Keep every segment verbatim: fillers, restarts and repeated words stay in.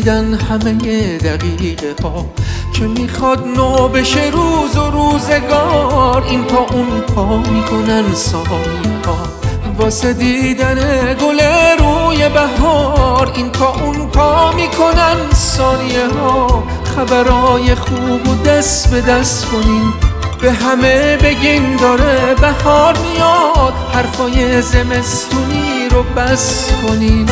رسیدن همه دقیقه ها که میخواد نو بشه روز و روزگار. این پا اون پا میکنن ثانیه ها واسه دیدن گل روی بهار. این پا اون پا میکنن ثانیه ها. خبرای خوب و دست به دست کنین به همه بگین داره بهار میاد. حرفای زمستونی رو بس کنین.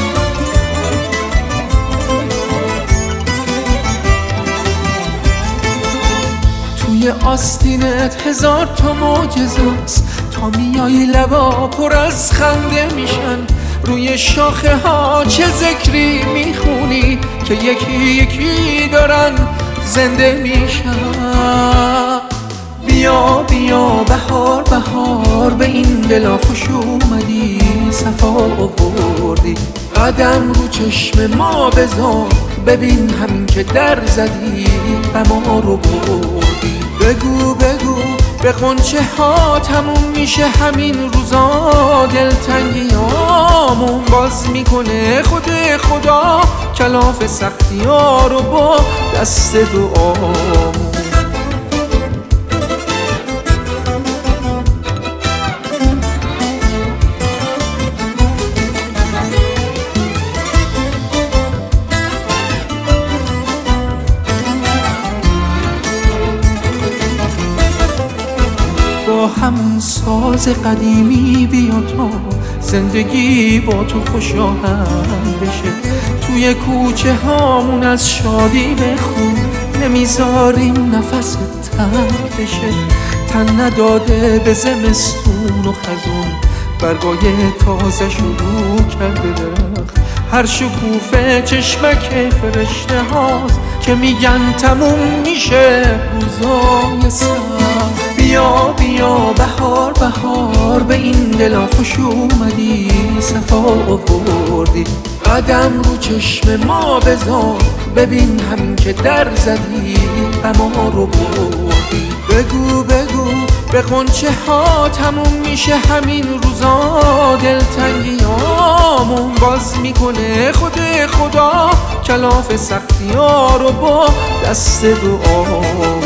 توی آستینت هزار تا معجزه است، تا میای لبا پر از خنده میشن. روی شاخه ها چه ذکری میخونی که یکی یکی دارن زنده میشن. بیا بیا بهار بهار به این دلا خوش اومدی، صفا آوردی. قدم رو چشم ما بذار ببین همین که در زدی غما رو بردی. بگو بگو به غنچه ها تموم میشه همین روزا. دلتنگیامون باز میکنه خود خدا کلاف سختی ها رو با دست دعامون. با همون ساز قدیمی بیا تا زندگی با تو خوشاهنگ بشه. توی کوچه هامون از شادی بخون نمیذاریم نفس تنگ بشه. تن نداده به زمستون و خزون برگای تازه شروع کرده درخت. هر شکوفه چشمک فرشته هاست که میگن تموم میشه روزای سخت. بیا بیا بهار بهار به این دلا خوش اومدی، صفا آوردی. قدم رو چشم ما بذار ببین همین که در زدی غما رو بردی. بگو بگو به غنچه ها تموم میشه همین روزا. دلتنگیامون باز میکنه خود خدا کلاف سختی ها رو با دست دعا.